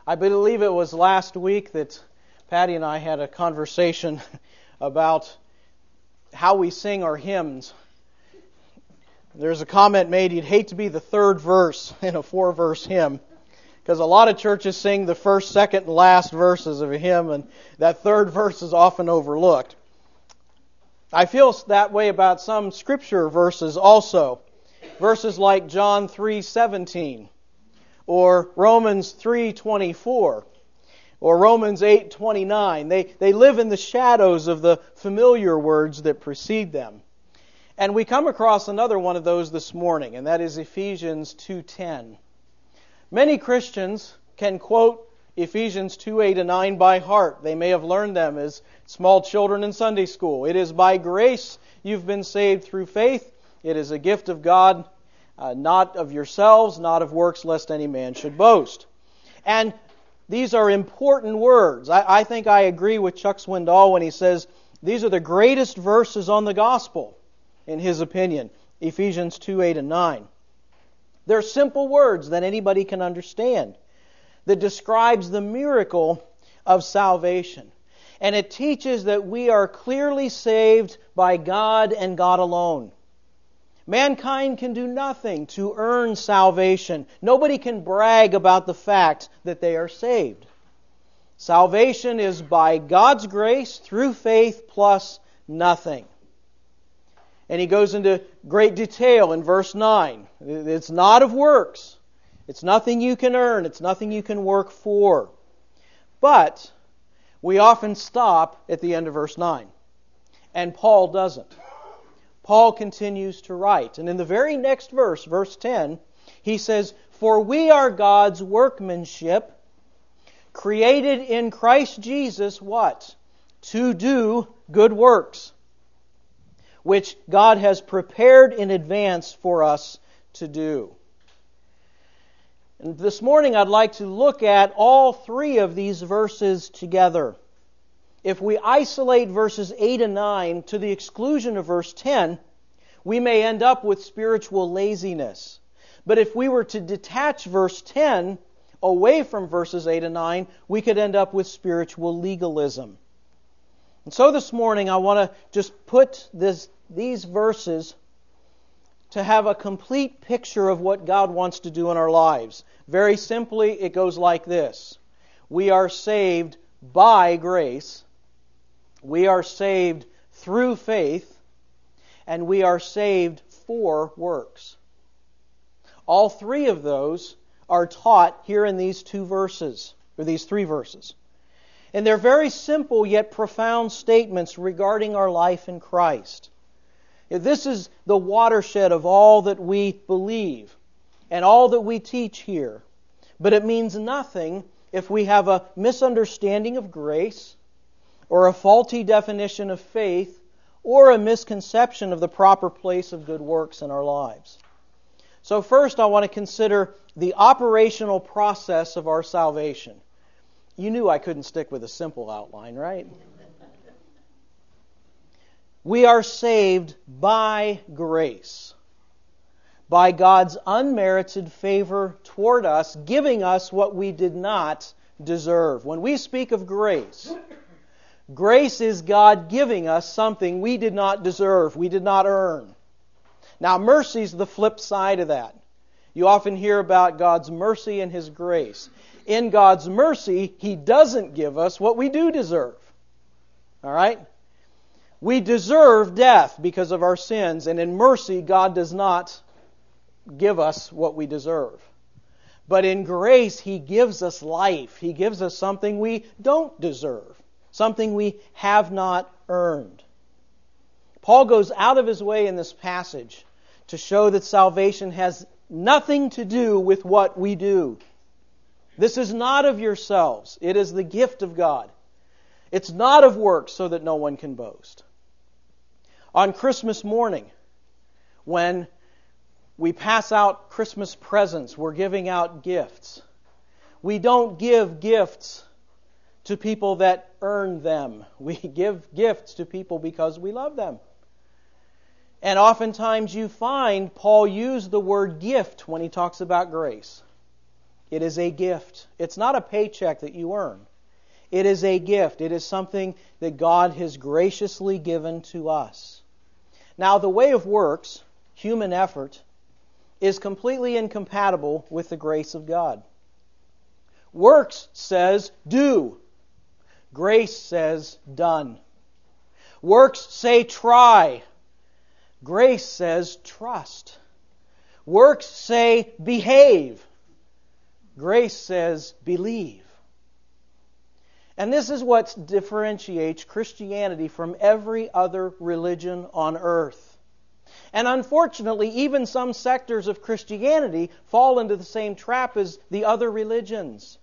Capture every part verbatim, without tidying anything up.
I believe it was last week that Patty and I had a conversation about how we sing our hymns. There's a comment made, you'd hate to be the third verse in a four-verse hymn, because a lot of churches sing the first, second, and last verses of a hymn, and that third verse is often overlooked. I feel that way about some scripture verses also. Verses like John three seventeen, or Romans three twenty-four, or Romans eight twenty-nine. They, they live in the shadows of the familiar words that precede them. And we come across another one of those this morning, and that is Ephesians two ten. Many Christians can quote Ephesians two eight and nine by heart. They may have learned them as small children in Sunday school. It is by grace you've been saved through faith. It is a gift of God, uh, not of yourselves, not of works, lest any man should boast. And these are important words. I, I think I agree with Chuck Swindoll when he says these are the greatest verses on the gospel, in his opinion, Ephesians two eight and nine. They're simple words that anybody can understand that describes the miracle of salvation. And it teaches that we are clearly saved by God and God alone. Mankind can do nothing to earn salvation. Nobody can brag about the fact that they are saved. Salvation is by God's grace through faith plus nothing. And he goes into great detail in verse nine. It's not of works. It's nothing you can earn. It's nothing you can work for. But we often stop at the end of verse nine. And Paul doesn't. Paul continues to write. And in the very next verse, verse ten, he says, "For we are God's workmanship, created in Christ Jesus," what? "To do good works, which God has prepared in advance for us to do." And this morning I'd like to look at all three of these verses together. If we isolate verses eight and nine to the exclusion of verse ten, we may end up with spiritual laziness. But if we were to detach verse ten away from verses eight and nine, we could end up with spiritual legalism. And so this morning I want to just put this, these verses to have a complete picture of what God wants to do in our lives. Very simply, it goes like this. We are saved by grace. We are saved through faith. And we are saved for works. All three of those are taught here in these two verses, or these three verses. And they're very simple yet profound statements regarding our life in Christ. This is the watershed of all that we believe and all that we teach here. But it means nothing if we have a misunderstanding of grace, or a faulty definition of faith, or a misconception of the proper place of good works in our lives. So first I want to consider the operational process of our salvation. You knew I couldn't stick with a simple outline, right? We are saved by grace, by God's unmerited favor toward us, giving us what we did not deserve. When we speak of grace, grace is God giving us something we did not deserve, we did not earn. Now, mercy is the flip side of that. You often hear about God's mercy and His grace. In God's mercy, He doesn't give us what we do deserve. All right? We deserve death because of our sins, and in mercy, God does not give us what we deserve. But in grace, He gives us life. He gives us something we don't deserve, something we have not earned. Paul goes out of his way in this passage to show that salvation has nothing to do with what we do. This is not of yourselves. It is the gift of God. It's not of works so that no one can boast. On Christmas morning, when we pass out Christmas presents, we're giving out gifts. We don't give gifts to people that earn them. We give gifts to people because we love them. And oftentimes you find Paul used the word gift when he talks about grace. It is a gift. It's not a paycheck that you earn. It is a gift. It is something that God has graciously given to us. Now, the way of works, human effort, is completely incompatible with the grace of God. Works says do. Grace says done. Works say try. Grace says trust. Works say behave. Grace says believe. And this is what differentiates Christianity from every other religion on earth. And unfortunately, even some sectors of Christianity fall into the same trap as the other religions.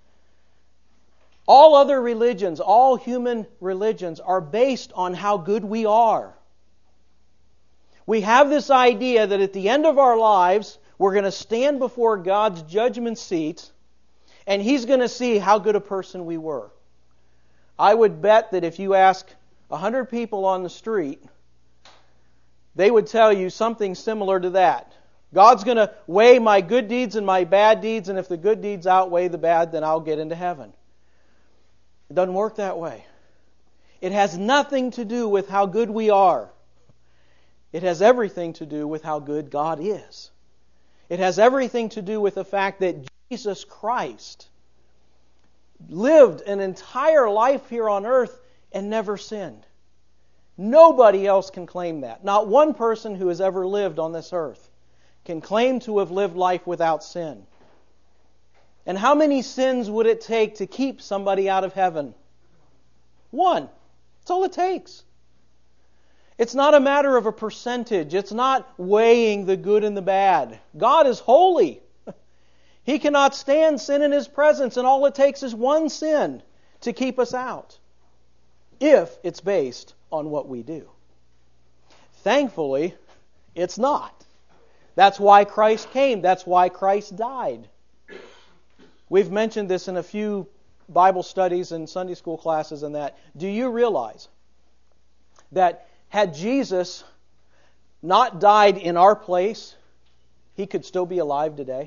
All other religions, all human religions, are based on how good we are. We have this idea that at the end of our lives, we're going to stand before God's judgment seat, and He's going to see how good a person we were. I would bet that if you ask a hundred people on the street, they would tell you something similar to that. God's going to weigh my good deeds and my bad deeds, and if the good deeds outweigh the bad, then I'll get into heaven. It doesn't work that way. It has nothing to do with how good we are. It has everything to do with how good God is. It has everything to do with the fact that Jesus Christ lived an entire life here on earth and never sinned. Nobody else can claim that. Not one person who has ever lived on this earth can claim to have lived life without sin. And how many sins would it take to keep somebody out of heaven? One. That's all it takes. It's not a matter of a percentage. It's not weighing the good and the bad. God is holy. He cannot stand sin in His presence, and all it takes is one sin to keep us out, if it's based on what we do. Thankfully, it's not. That's why Christ came. That's why Christ died. We've mentioned this in a few Bible studies and Sunday school classes and that. Do you realize that had Jesus not died in our place, He could still be alive today?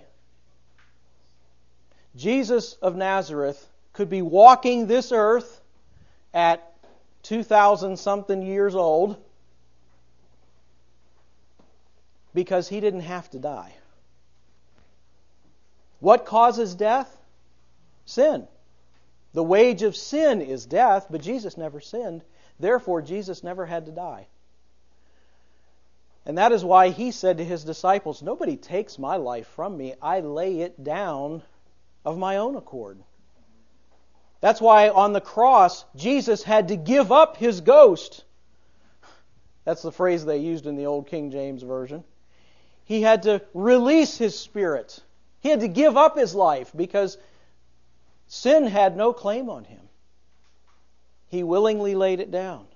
Jesus of Nazareth could be walking this earth at two thousand something years old because He didn't have to die. What causes death? Sin. The wage of sin is death, but Jesus never sinned. Therefore, Jesus never had to die. And that is why He said to His disciples, "Nobody takes my life from me. I lay it down of my own accord." That's why on the cross, Jesus had to give up His ghost. That's the phrase they used in the old King James Version. He had to release His spirit. He had to give up His life because sin had no claim on Him. He willingly laid it down.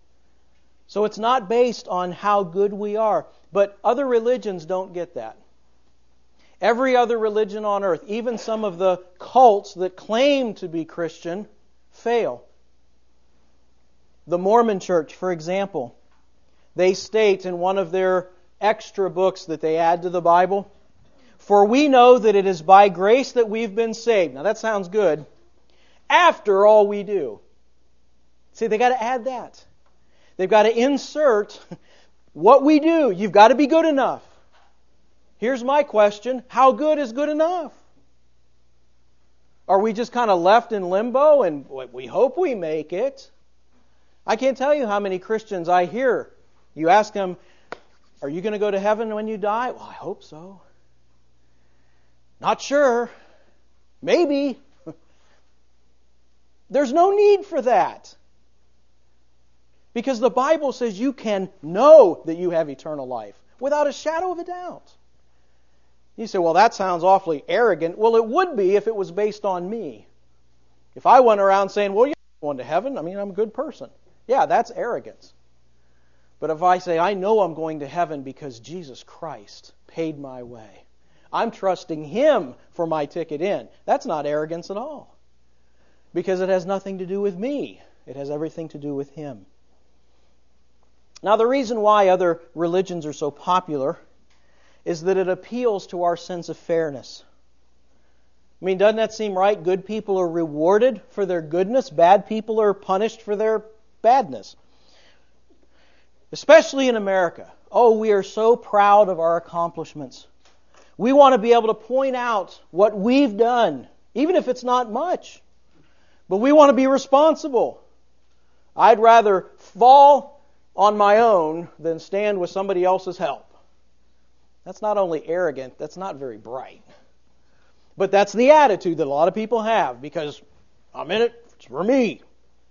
So it's not based on how good we are. But other religions don't get that. Every other religion on earth, even some of the cults that claim to be Christian, fail. The Mormon Church, for example, they state in one of their extra books that they add to the Bible, "For we know that it is by grace that we've been saved." Now that sounds good. After all we do. See, they got to add that. They've got to insert what we do. You've got to be good enough. Here's my question. How good is good enough? Are we just kind of left in limbo and we hope we make it? I can't tell you how many Christians I hear. You ask them, "Are you going to go to heaven when you die?" "Well, I hope so." "Not sure. Maybe." There's no need for that. Because the Bible says you can know that you have eternal life without a shadow of a doubt. You say, "Well, that sounds awfully arrogant." Well, it would be if it was based on me. If I went around saying, "Well, you're going to heaven. I mean, I'm a good person." Yeah, that's arrogance. But if I say, "I know I'm going to heaven because Jesus Christ paid my way. I'm trusting Him for my ticket in." That's not arrogance at all. Because it has nothing to do with me. It has everything to do with Him. Now, the reason why other religions are so popular is that it appeals to our sense of fairness. I mean, doesn't that seem right? Good people are rewarded for their goodness. Bad people are punished for their badness. Especially in America. Oh, we are so proud of our accomplishments. We want to be able to point out what we've done, even if it's not much. But we want to be responsible. I'd rather fall on my own than stand with somebody else's help. That's not only arrogant, that's not very bright. But that's the attitude that a lot of people have, because I'm in it, it's for me.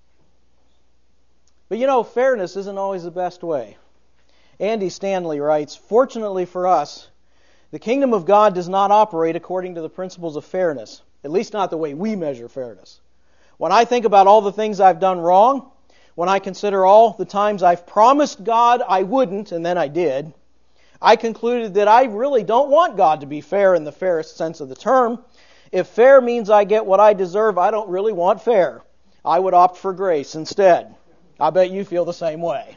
But you know, fairness isn't always the best way. Andy Stanley writes, "Fortunately for us, the kingdom of God does not operate according to the principles of fairness, at least not the way we measure fairness. When I think about all the things I've done wrong, when I consider all the times I've promised God I wouldn't, and then I did, I concluded that I really don't want God to be fair in the fairest sense of the term. If fair means I get what I deserve, I don't really want fair. I would opt for grace instead." I bet you feel the same way.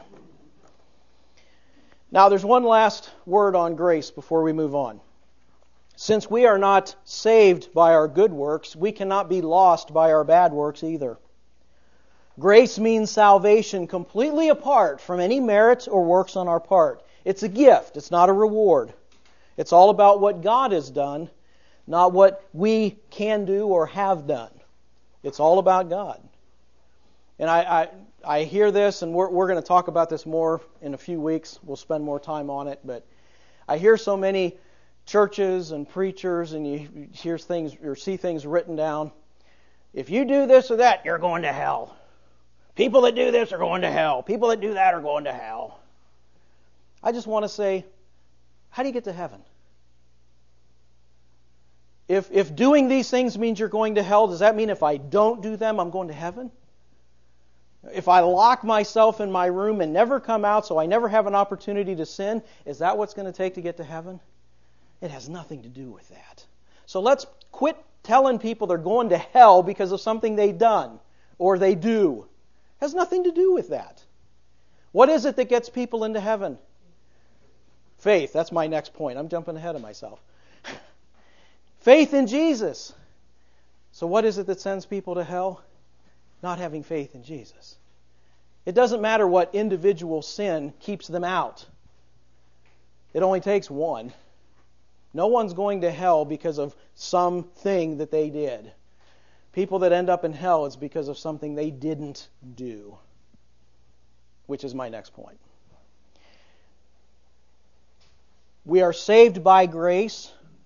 Now, there's one last word on grace before we move on. Since we are not saved by our good works, we cannot be lost by our bad works either. Grace means salvation completely apart from any merit or works on our part. It's a gift. It's not a reward. It's all about what God has done, not what we can do or have done. It's all about God. And I, I, I hear this, and we're, we're going to talk about this more in a few weeks. We'll spend more time on it. But I hear so many churches and preachers, and you hear things or see things written down. If you do this or that, you're going to hell. People that do this are going to hell. People that do that are going to hell. I just want to say, how do you get to heaven? If if doing these things means you're going to hell, does that mean if I don't do them, I'm going to heaven? If I lock myself in my room and never come out so I never have an opportunity to sin, is that what's going to take to get to heaven? It has nothing to do with that. So let's quit telling people they're going to hell because of something they've done or they do. It has nothing to do with that. What is it that gets people into heaven? Faith. That's my next point. I'm jumping ahead of myself. Faith in Jesus. So what is it that sends people to hell? Not having faith in Jesus. It doesn't matter what individual sin keeps them out. It only takes one. No one's going to hell because of something that they did. People that end up in hell, it's because of something they didn't do. Which is my next point. We are saved by grace.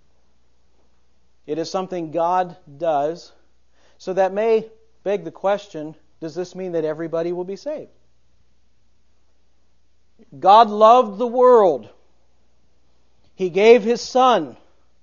It is something God does. So that may beg the question, does this mean that everybody will be saved? God loved the world. He gave His Son.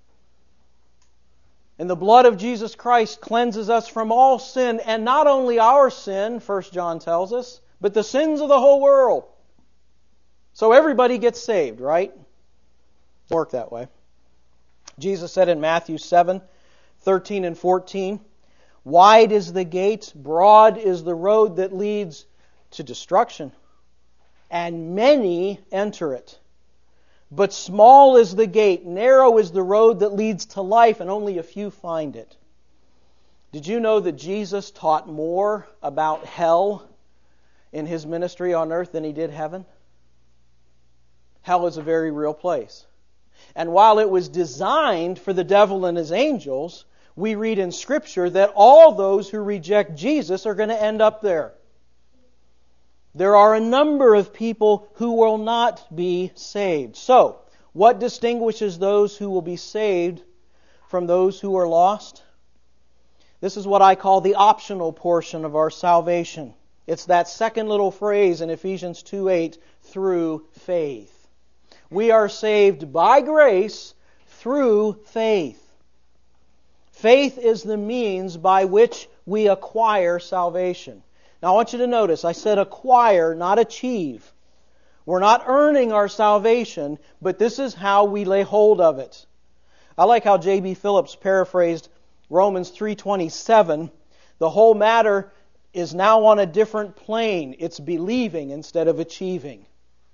And the blood of Jesus Christ cleanses us from all sin, and not only our sin, First John tells us, but the sins of the whole world. So everybody gets saved, right? It doesn't work that way. Jesus said in Matthew seven, thirteen and fourteen, "Wide is the gate, broad is the road that leads to destruction, and many enter it. But small is the gate, narrow is the road that leads to life, and only a few find it." Did you know that Jesus taught more about hell in His ministry on earth than He did heaven? Hell is a very real place. And while it was designed for the devil and his angels, we read in Scripture that all those who reject Jesus are going to end up there. There are a number of people who will not be saved. So, what distinguishes those who will be saved from those who are lost? This is what I call the optional portion of our salvation. It's that second little phrase in Ephesians two eight, through faith. We are saved by grace through faith. Faith is the means by which we acquire salvation. Now I want you to notice, I said acquire, not achieve. We're not earning our salvation, but this is how we lay hold of it. I like how J B Phillips paraphrased Romans three twenty-seven. The whole matter is now on a different plane. It's believing instead of achieving.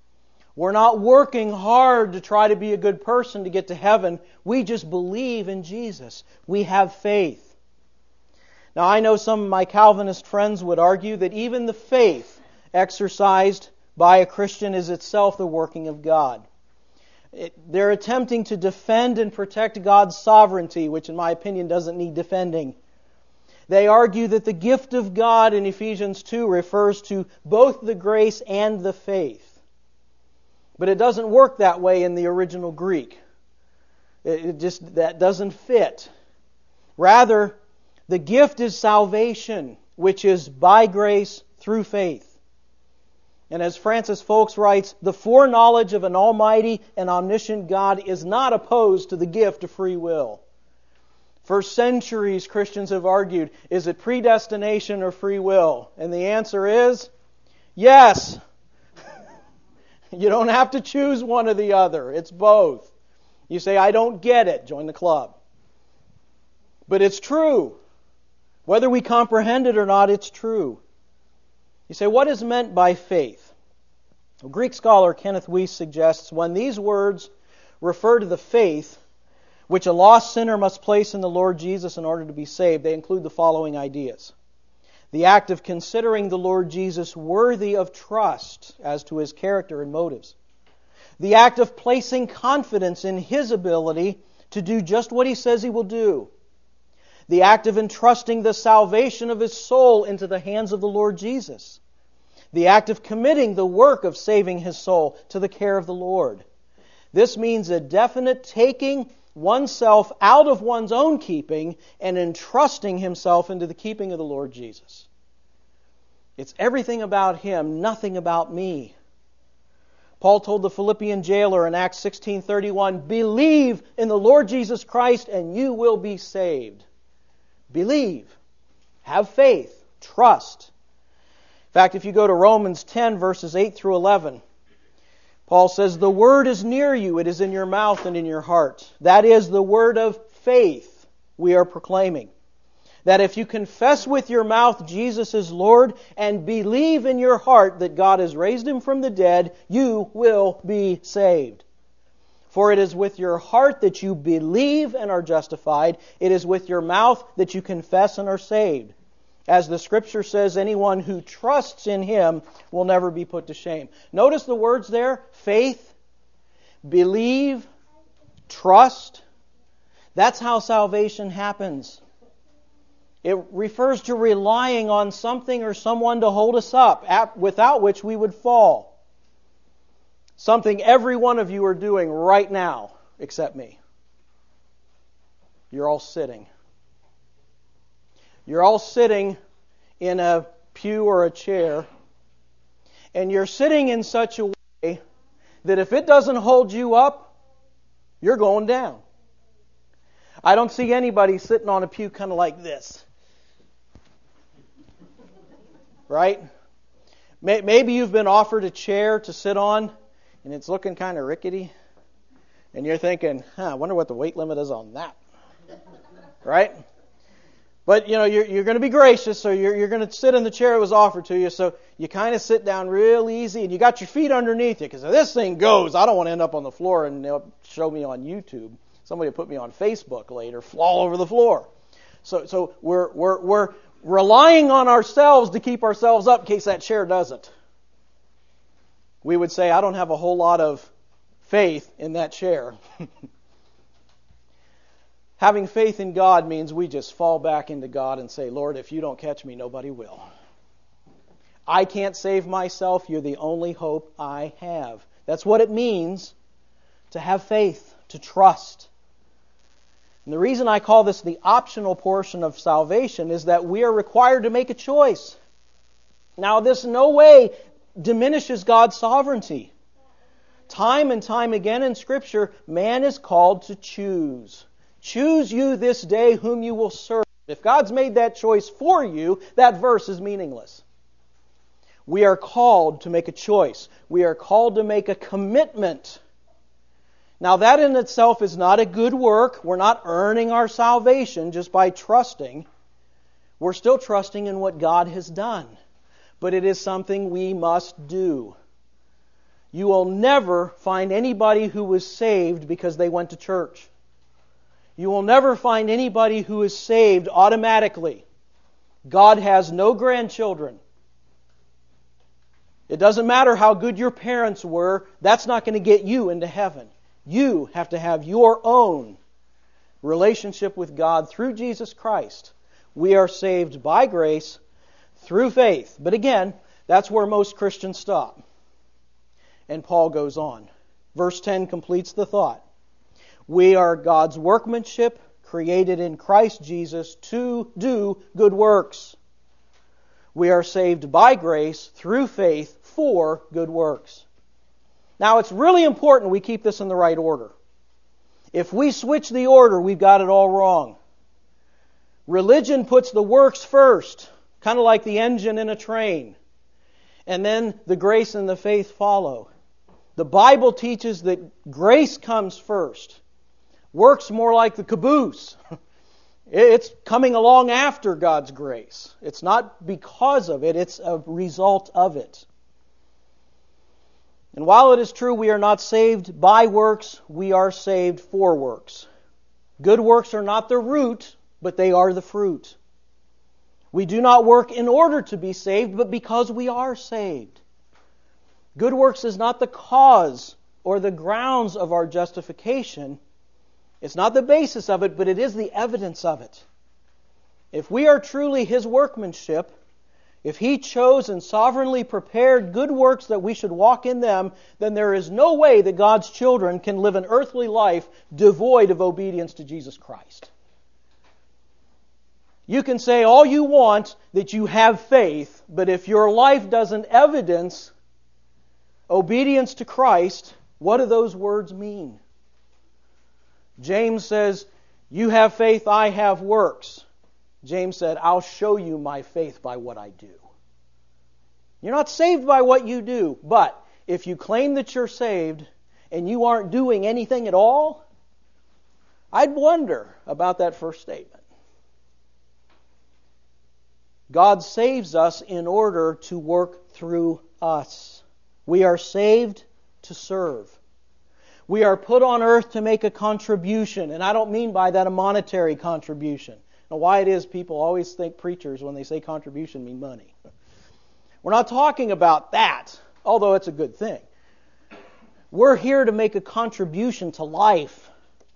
We're not working hard to try to be a good person to get to heaven. We just believe in Jesus. We have faith. Now, I know some of my Calvinist friends would argue that even the faith exercised by a Christian is itself the working of God. It, they're attempting to defend and protect God's sovereignty, which in my opinion doesn't need defending. They argue that the gift of God in Ephesians two refers to both the grace and the faith. But it doesn't work that way in the original Greek. It, it just, that doesn't fit. Rather, the gift is salvation, which is by grace through faith. And as Francis Folks writes, the foreknowledge of an almighty and omniscient God is not opposed to the gift of free will. For centuries, Christians have argued, is it predestination or free will? And the answer is, yes. You don't have to choose one or the other. It's both. You say, I don't get it. Join the club. But it's true. Whether we comprehend it or not, it's true. You say, what is meant by faith? Well, Greek scholar Kenneth Weiss suggests when these words refer to the faith which a lost sinner must place in the Lord Jesus in order to be saved, they include the following ideas. The act of considering the Lord Jesus worthy of trust as to His character and motives. The act of placing confidence in His ability to do just what He says He will do. The act of entrusting the salvation of his soul into the hands of the Lord Jesus. The act of committing the work of saving his soul to the care of the Lord. This means a definite taking oneself out of one's own keeping and entrusting himself into the keeping of the Lord Jesus. It's everything about Him, nothing about me. Paul told the Philippian jailer in Acts sixteen thirty-one, believe in the Lord Jesus Christ and you will be saved. Believe. Have faith. Trust. In fact, if you go to Romans ten, verses eight through eleven, Paul says, the word is near you. It is in your mouth and in your heart. That is the word of faith we are proclaiming. That if you confess with your mouth Jesus is Lord and believe in your heart that God has raised Him from the dead, you will be saved. For it is with your heart that you believe and are justified. It is with your mouth that you confess and are saved. As the Scripture says, anyone who trusts in Him will never be put to shame. Notice the words there, faith, believe, trust. That's how salvation happens. It refers to relying on something or someone to hold us up, without which we would fall. Something every one of you are doing right now, except me. You're all sitting. You're all sitting in a pew or a chair, and you're sitting in such a way that if it doesn't hold you up, you're going down. I don't see anybody sitting on a pew kind of like this. Right? Maybe you've been offered a chair to sit on, and it's looking kind of rickety, and you're thinking, huh, I wonder what the weight limit is on that. Right? But, you know, you're, you're going to be gracious, so you're, you're going to sit in the chair that was offered to you, so you kind of sit down real easy, and you got your feet underneath you, because if this thing goes, I don't want to end up on the floor and they'll show me on YouTube. Somebody will put me on Facebook later, fall over the floor. So, so we're, we're, we're relying on ourselves to keep ourselves up in case that chair doesn't. We would say, I don't have a whole lot of faith in that chair. Having faith in God means we just fall back into God and say, Lord, if you don't catch me, nobody will. I can't save myself. You're the only hope I have. That's what it means to have faith, to trust. And the reason I call this the optional portion of salvation is that we are required to make a choice. Now, this in no way diminishes God's sovereignty. Time and time again in Scripture, man is called to choose. Choose you this day whom you will serve. If God's made that choice for you, that verse is meaningless. We are called to make a choice. We are called to make a commitment. Now that in itself is not a good work. We're not earning our salvation just by trusting. We're still trusting in what God has done. But it is something we must do. You will never find anybody who was saved because they went to church. You will never find anybody who is saved automatically. God has no grandchildren. It doesn't matter how good your parents were, that's not going to get you into heaven. You have to have your own relationship with God through Jesus Christ. We are saved by grace through faith. But again, that's where most Christians stop. And Paul goes on. Verse ten completes the thought. We are God's workmanship, created in Christ Jesus to do good works. We are saved by grace through faith for good works. Now, it's really important we keep this in the right order. If we switch the order, we've got it all wrong. Religion puts the works first, kind of like the engine in a train. And then the grace and the faith follow. The Bible teaches that grace comes first. Works more like the caboose. It's coming along after God's grace. It's not because of it, it's a result of it. And while it is true we are not saved by works, we are saved for works. Good works are not the root, but they are the fruit. We do not work in order to be saved, but because we are saved. Good works is not the cause or the grounds of our justification. It's not the basis of it, but it is the evidence of it. If we are truly His workmanship, if He chose and sovereignly prepared good works that we should walk in them, then there is no way that God's children can live an earthly life devoid of obedience to Jesus Christ. You can say all you want that you have faith, but if your life doesn't evidence obedience to Christ, what do those words mean? James says, you have faith, I have works. James said, I'll show you my faith by what I do. You're not saved by what you do, but if you claim that you're saved and you aren't doing anything at all, I'd wonder about that first statement. God saves us in order to work through us. We are saved to serve. We are put on earth to make a contribution, and I don't mean by that a monetary contribution. Now, why it is people always think preachers, when they say contribution, mean money. We're not talking about that, although it's a good thing. We're here to make a contribution to life.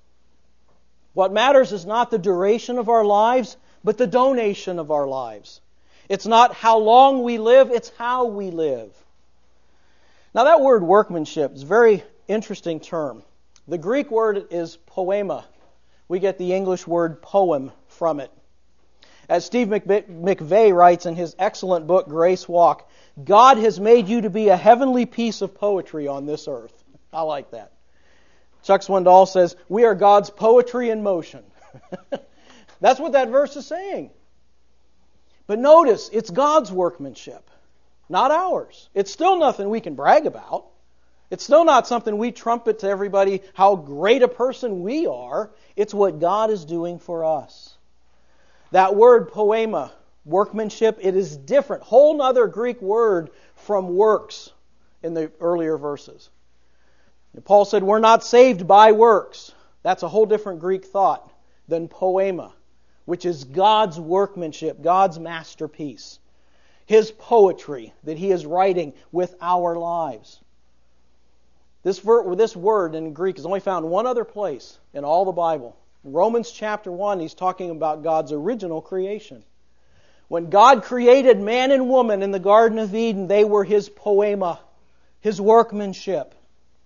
What matters is not the duration of our lives, but the donation of our lives. It's not how long we live, it's how we live. Now, that word workmanship is a very interesting term. The Greek word is poema. We get the English word poem from it. As Steve McVey writes in his excellent book, Grace Walk, God has made you to be a heavenly piece of poetry on this earth. I like that. Chuck Swindoll says, we are God's poetry in motion. That's what that verse is saying. But notice, it's God's workmanship, not ours. It's still nothing we can brag about. It's still not something we trumpet to everybody how great a person we are. It's what God is doing for us. That word poema, workmanship, it is different. Whole other Greek word from works in the earlier verses. And Paul said we're not saved by works. That's a whole different Greek thought than poema, which is God's workmanship, God's masterpiece. His poetry that He is writing with our lives. This, ver- this word in Greek is only found one other place in all the Bible. In Romans chapter one, he's talking about God's original creation. When God created man and woman in the Garden of Eden, they were His poema, His workmanship.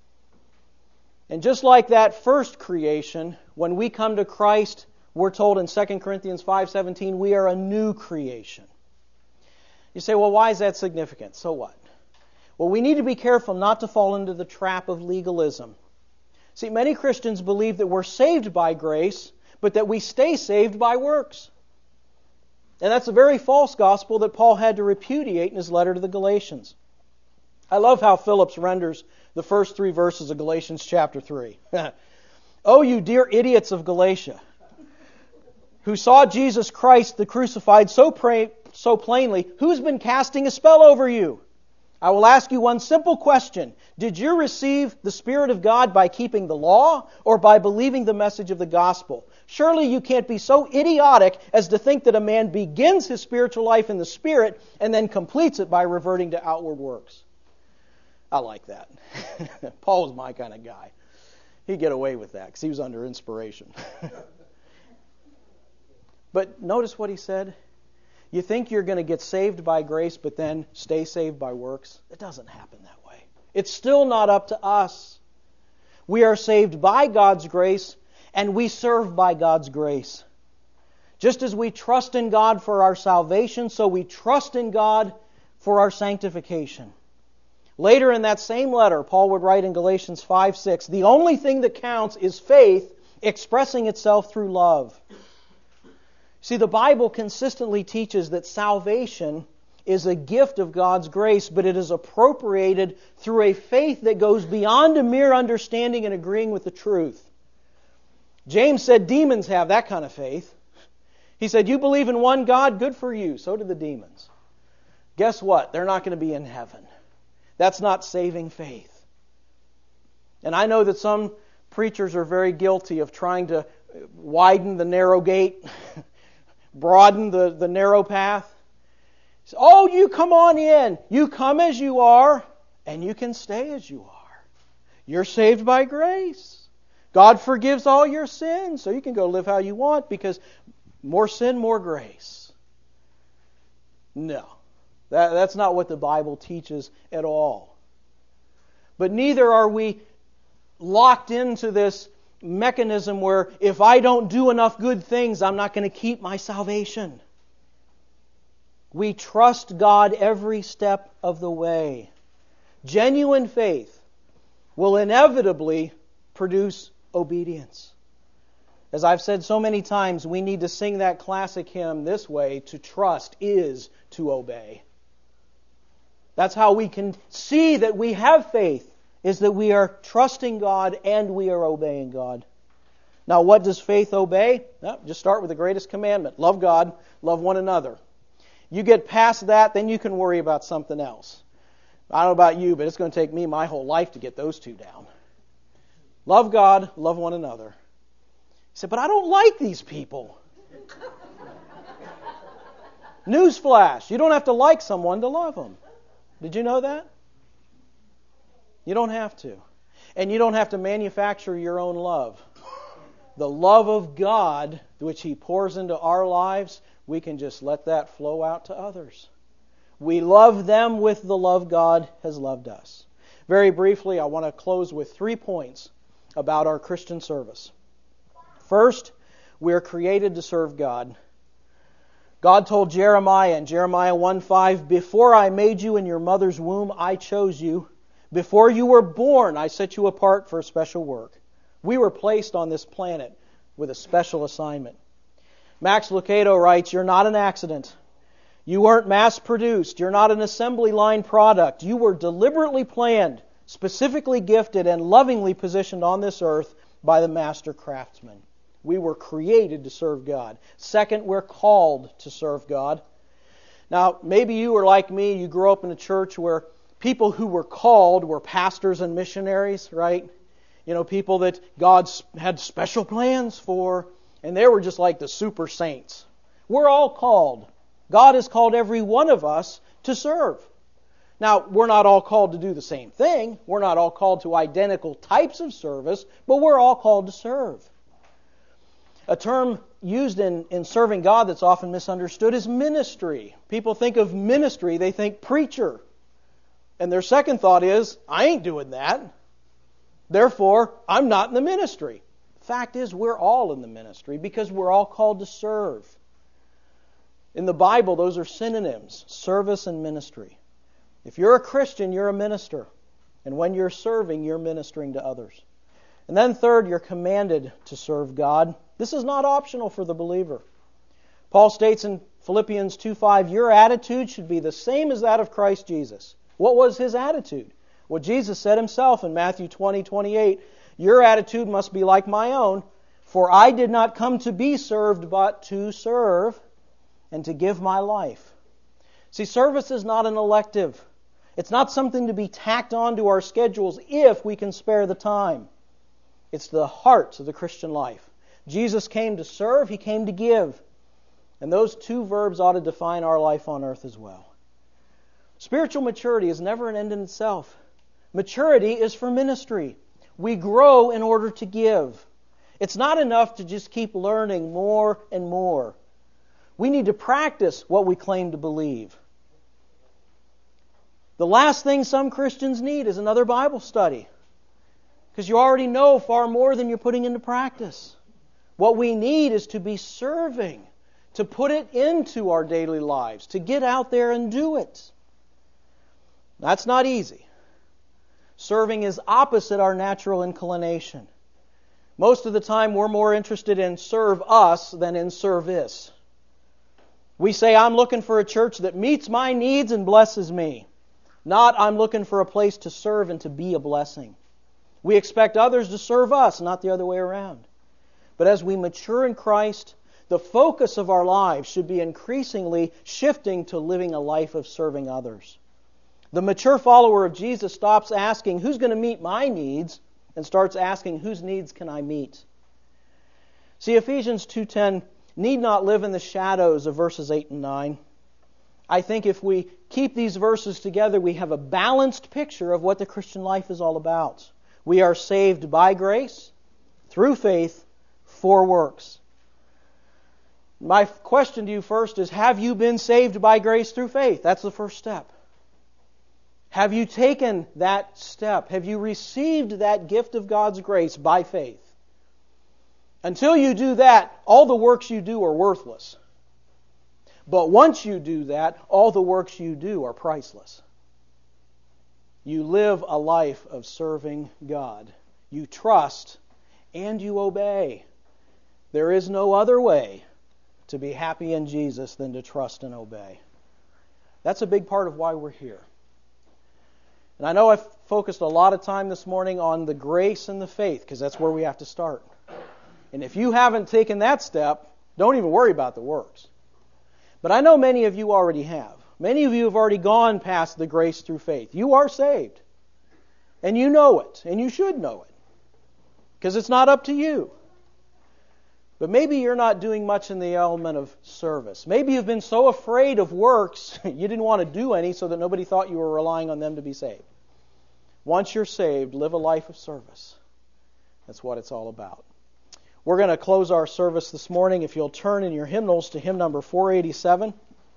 And just like that first creation, when we come to Christ, we're told in Second Corinthians five seventeen, we are a new creation. You say, well, why is that significant? So what? Well, we need to be careful not to fall into the trap of legalism. See, many Christians believe that we're saved by grace, but that we stay saved by works. And that's a very false gospel that Paul had to repudiate in his letter to the Galatians. I love how Phillips renders the first three verses of Galatians chapter three. Oh, you dear idiots of Galatia, who saw Jesus Christ the crucified so, pra- so plainly, who's been casting a spell over you? I will ask you one simple question. Did you receive the Spirit of God by keeping the law or by believing the message of the gospel? Surely you can't be so idiotic as to think that a man begins his spiritual life in the Spirit and then completes it by reverting to outward works. I like that. Paul was my kind of guy. He'd get away with that because he was under inspiration. But notice what he said. You think you're going to get saved by grace, but then stay saved by works? It doesn't happen that way. It's still not up to us. We are saved by God's grace, and we serve by God's grace. Just as we trust in God for our salvation, so we trust in God for our sanctification. Later in that same letter, Paul would write in Galatians five six, the only thing that counts is faith expressing itself through love. See, the Bible consistently teaches that salvation is a gift of God's grace, but it is appropriated through a faith that goes beyond a mere understanding and agreeing with the truth. James said demons have that kind of faith. He said, you believe in one God, good for you. So do the demons. Guess what? They're not going to be in heaven. That's not saving faith. And I know that some preachers are very guilty of trying to widen the narrow gate, broaden the, the narrow path. So, oh, you come on in. You come as you are, and you can stay as you are. You're saved by grace. God forgives all your sins, so you can go live how you want because more sin, more grace. No. That, that's not what the Bible teaches at all. But neither are we locked into this mechanism where if I don't do enough good things, I'm not going to keep my salvation. We trust God every step of the way. Genuine faith will inevitably produce obedience. As I've said so many times, we need to sing that classic hymn this way: to trust is to obey. That's how we can see that we have faith, is that we are trusting God and we are obeying God. Now, what does faith obey? Well, just start with the greatest commandment. Love God, love one another. You get past that, then you can worry about something else. I don't know about you, but it's going to take me my whole life to get those two down. Love God, love one another. He said, but I don't like these people. Newsflash, you don't have to like someone to love them. Did you know that? You don't have to. And you don't have to manufacture your own love. The love of God, which He pours into our lives, we can just let that flow out to others. We love them with the love God has loved us. Very briefly, I want to close with three points about our Christian service. First, we are created to serve God. God told Jeremiah in Jeremiah one five, before I made you in your mother's womb, I chose you. Before you were born, I set you apart for a special work. We were placed on this planet with a special assignment. Max Lucado writes, you're not an accident. You weren't mass-produced. You're not an assembly line product. You were deliberately planned, specifically gifted, and lovingly positioned on this earth by the master craftsman. We were created to serve God. Second, we're called to serve God. Now, maybe you were like me. You grew up in a church where people who were called were pastors and missionaries, right? You know, people that God had special plans for, and they were just like the super saints. We're all called. God has called every one of us to serve. Now, we're not all called to do the same thing. We're not all called to identical types of service, but we're all called to serve. A term used in, in serving God that's often misunderstood is ministry. People think of ministry, they think preacher. And their second thought is, I ain't doing that. Therefore, I'm not in the ministry. Fact is, we're all in the ministry because we're all called to serve. In the Bible, those are synonyms, service and ministry. If you're a Christian, you're a minister. And when you're serving, you're ministering to others. And then third, you're commanded to serve God. This is not optional for the believer. Paul states in Philippians two five, your attitude should be the same as that of Christ Jesus. What was His attitude? Well, Jesus said Himself in Matthew twenty twenty-eight, your attitude must be like my own, for I did not come to be served, but to serve and to give my life. See, service is not an elective. It's not something to be tacked on to our schedules if we can spare the time. It's the heart of the Christian life. Jesus came to serve, He came to give. And those two verbs ought to define our life on earth as well. Spiritual maturity is never an end in itself. Maturity is for ministry. We grow in order to give. It's not enough to just keep learning more and more. We need to practice what we claim to believe. The last thing some Christians need is another Bible study, because you already know far more than you're putting into practice. What we need is to be serving, to put it into our daily lives, to get out there and do it. That's not easy. Serving is opposite our natural inclination. Most of the time we're more interested in serve us than in service. We say, I'm looking for a church that meets my needs and blesses me. Not, I'm looking for a place to serve and to be a blessing. We expect others to serve us, not the other way around. But as we mature in Christ, the focus of our lives should be increasingly shifting to living a life of serving others. The mature follower of Jesus stops asking, who's going to meet my needs, and starts asking, whose needs can I meet? See, Ephesians two ten need not live in the shadows of verses eight and nine. I think if we keep these verses together, we have a balanced picture of what the Christian life is all about. We are saved by grace, through faith, for works. My question to you first is, have you been saved by grace through faith? That's the first step. Have you taken that step? Have you received that gift of God's grace by faith? Until you do that, all the works you do are worthless. But once you do that, all the works you do are priceless. You live a life of serving God. You trust and you obey. There is no other way to be happy in Jesus than to trust and obey. That's a big part of why we're here. And I know I've focused a lot of time this morning on the grace and the faith, because that's where we have to start. And if you haven't taken that step, don't even worry about the works. But I know many of you already have. Many of you have already gone past the grace through faith. You are saved. And you know it. And you should know it. Because it's not up to you. But maybe you're not doing much in the element of service. Maybe you've been so afraid of works, you didn't want to do any so that nobody thought you were relying on them to be saved. Once you're saved, live a life of service. That's what it's all about. We're going to close our service this morning. If you'll turn in your hymnals to hymn number four eighty-seven.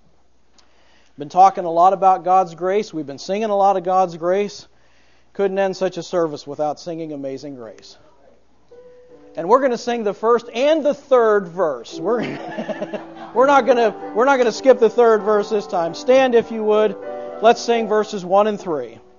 Been talking a lot about God's grace. We've been singing a lot of God's grace. Couldn't end such a service without singing Amazing Grace. And we're going to sing the first and the third verse. We're we're not going to we're not going to skip the third verse this time. Stand if you would. Let's sing verses one and three.